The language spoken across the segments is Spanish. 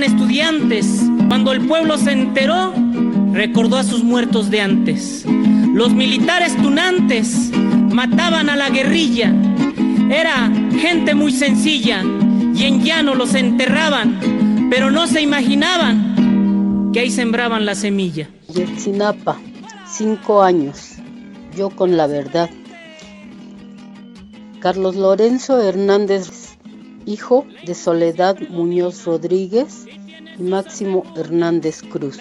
eran estudiantes. Cuando el pueblo se enteró, recordó a sus muertos de antes. Los militares tunantes mataban a la guerrilla. Era gente muy sencilla y en llano los enterraban, pero no se imaginaban que ahí sembraban la semilla. Ayotzinapa, 5 años, yo con la verdad. Carlos Lorenzo Hernández, hijo de Soledad Muñoz Rodríguez y Máximo Hernández Cruz.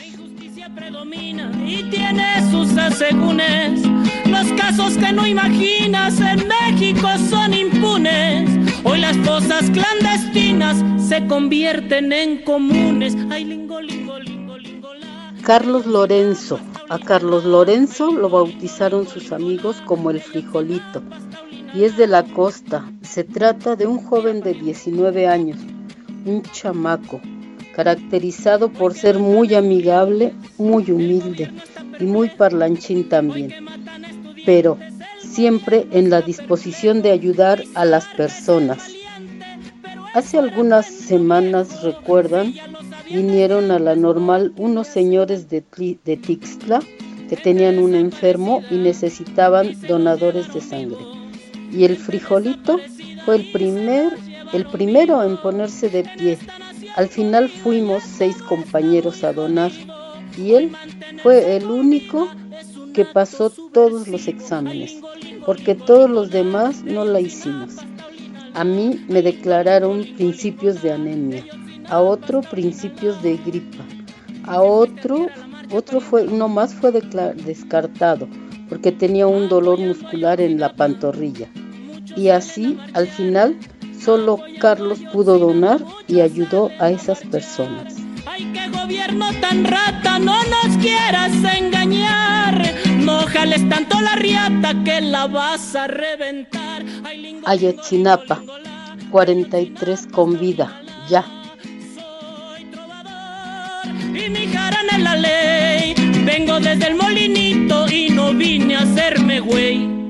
Y tiene sus asegúnes. Los casos que no imaginas en México son impunes. Hoy las fosas clandestinas se convierten en comunes. Ay, lingo, lingo, lingo, lingo, la... Carlos Lorenzo. A Carlos Lorenzo lo bautizaron sus amigos como el Frijolito y es de la costa. Se trata de un joven de 19 años, un chamaco, caracterizado por ser muy amigable, muy humilde y muy parlanchín también, pero siempre en la disposición de ayudar a las personas. Hace algunas semanas, recuerdan, vinieron a la normal unos señores de Tixtla que tenían un enfermo y necesitaban donadores de sangre. Y el Frijolito fue el primero en ponerse de pie. Al final fuimos 6 compañeros a donar y él fue el único que pasó todos los exámenes, porque todos los demás no la hicimos. A mí me declararon principios de anemia, a otro principios de gripa, a otro fue descartado porque tenía un dolor muscular en la pantorrilla. Y así, al final, solo Carlos pudo donar y ayudó a esas personas. Ay, qué gobierno tan rata, no nos quieras engañar. No jales tanto la riata que la vas a reventar. Ayotzinapa, 43 con vida, ya. Y mi jarana es la ley. Vengo desde el molinito y no vine a hacerme güey.